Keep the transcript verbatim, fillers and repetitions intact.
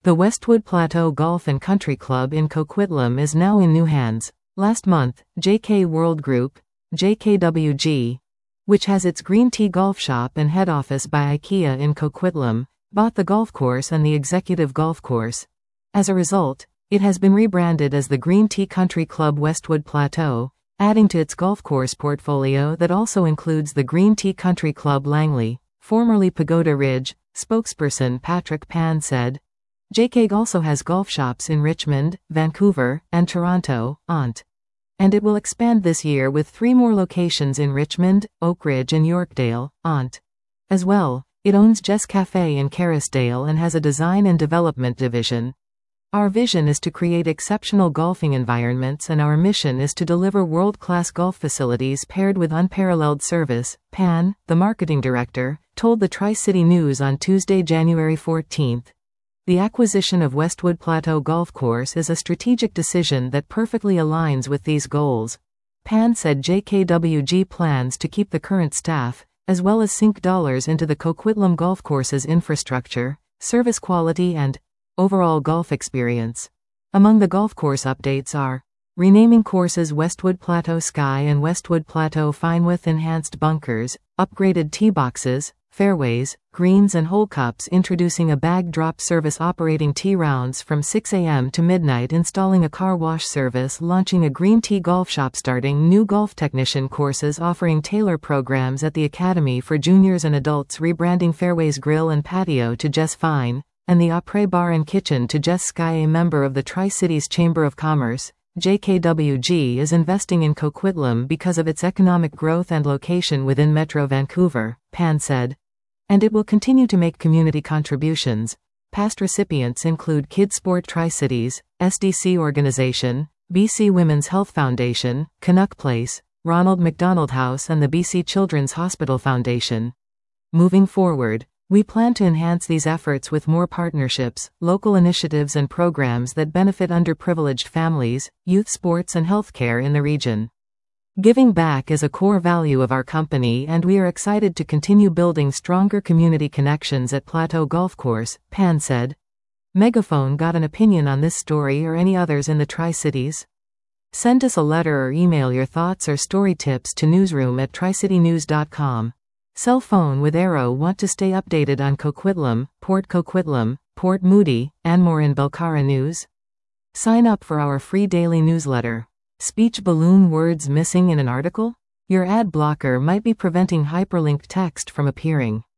The Westwood Plateau Golf and Country Club in Coquitlam is now in new hands. Last month, J K World Group, J K W G, which has its Green Tea Golf Shop and head office by IKEA in Coquitlam, bought the golf course and the executive golf course. As a result, it has been rebranded as the Green Tea Country Club Westwood Plateau, adding to its golf course portfolio that also includes the Green Tea Country Club Langley, formerly Pagoda Ridge. Spokesperson Patrick Pan said. J K also has golf shops in Richmond, Vancouver, and Toronto, Ont. And it will expand this year with three more locations in Richmond, Oak Ridge and Yorkdale, Ont. As well, it owns Jess Cafe in Kerrisdale and has a design and development division. Our vision is to create exceptional golfing environments, and our mission is to deliver world-class golf facilities paired with unparalleled service, Pan, the marketing director, told the Tri-City News on Tuesday, January fourteenth. The acquisition of Westwood Plateau Golf Course is a strategic decision that perfectly aligns with these goals. Pan said J K W G plans to keep the current staff, as well as sink dollars into the Coquitlam Golf Course's infrastructure, service quality and overall golf experience. Among the golf course updates are renaming courses Westwood Plateau Sky and Westwood Plateau Finewith, enhanced bunkers, upgraded tee boxes, fairways, greens and hole cups, introducing a bag drop service, operating tee rounds from six a m to midnight, installing a car wash service, launching a Green Tea Golf Shop, starting new golf technician courses, offering tailor programs at the Academy for juniors and adults, rebranding Fairways Grill and Patio to Jess Fine, and the Après Bar and Kitchen to Jess Sky. A member of the Tri-Cities Chamber of Commerce, J K W G is investing in Coquitlam because of its economic growth and location within Metro Vancouver, Pan said. And it will continue to make community contributions. Past recipients include Kidsport Tri-Cities, S D C Organization, B C Women's Health Foundation, Canuck Place, Ronald McDonald House and the B C Children's Hospital Foundation. Moving forward, we plan to enhance these efforts with more partnerships, local initiatives and programs that benefit underprivileged families, youth sports and healthcare in the region. Giving back is a core value of our company, and we are excited to continue building stronger community connections at Plateau Golf Course, Pan said. Megaphone got an opinion on this story or any others in the Tri-Cities? Send us a letter or email your thoughts or story tips to newsroom at tri city news dot com. Cell phone with Arrow. Want to stay updated on Coquitlam, Port Coquitlam, Port Moody, and more in Belcara news? Sign up for our free daily newsletter. Speech balloon words missing in an article? Your ad blocker might be preventing hyperlinked text from appearing.